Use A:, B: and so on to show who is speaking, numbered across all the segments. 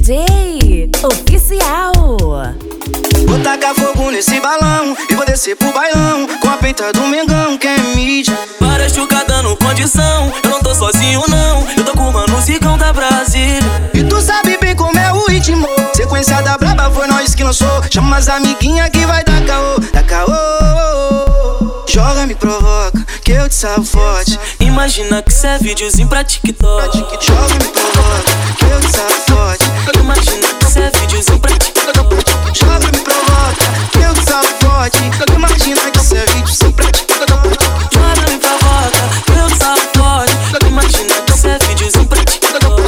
A: DJ Oficial.
B: Vou tacar fogo nesse balão e vou descer pro bailão com a peita do Mengão, que é mídia.
C: Várias chuca dando condição, eu não tô sozinho não, eu tô com o Mano Zicão da Brasília.
B: E tu sabe bem como é o ritmo, sequência da braba foi nós que lançou. Chama as amiguinhas que vai dar caô, dá caô. Joga, me provoca, que eu te salvo forte.
C: Imagina que cê é videozinho pra TikTok.
B: Joga, me provoca, que eu te salvo forte.
C: Imagina que cê é videozinho pra TikTok.
B: Joga, me provoca, que eu te salvo forte. Imagina que cê é videozinho pra TikTok.
C: Joga, me provoca, que eu te salvo forte. Imagina que cê é videozinho pra TikTok.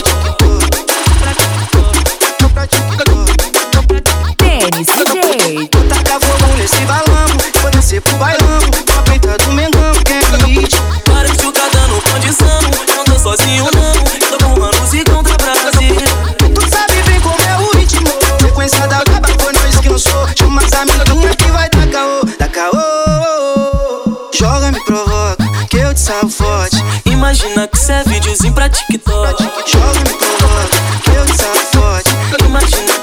A: Tênis DJ.
B: Vou tacar fogo nesse balão, vou descer pro bailão com a peita do Mengão, que é mídia.
C: Várias chuca dando condição, eu não tô sozinho não, eu tô com o Mano Zicão da Brasília.
B: Tu sabe bem como é o ritmo, sequência da braba foi nós que lançou. Chama as amiguinhas que vai dar caô, dá caô. Joga, me provoca, que eu te salvo forte.
C: Imagina que cê é videozinho pra TikTok.
B: Joga, me provoca, que eu te salvo forte.
C: Imagina